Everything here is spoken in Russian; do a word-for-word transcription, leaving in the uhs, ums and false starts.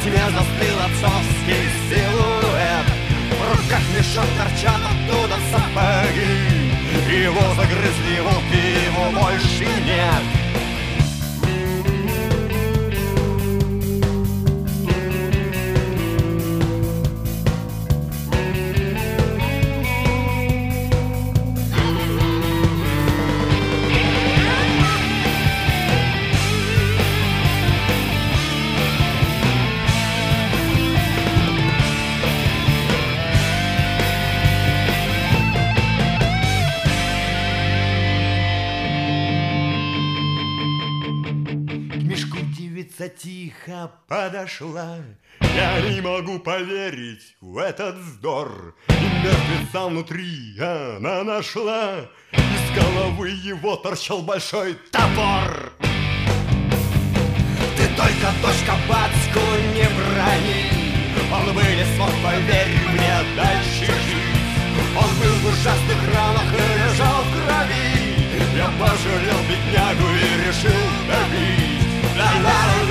тьме застыл отцовский силуэт. В руках мешок, торчат оттуда сапоги. Его загрызли волки, его больше нет. Тихо подошла. Я не могу поверить в этот вздор. И мертвеца внутри она нашла. Из головы его торчал большой топор. Ты только дочка батьку не брони. Он бы не смог, поверь мне, дальше жить. Он был в ужасных ранах и лежал в крови. Я пожалел беднягу и решил добить. La la la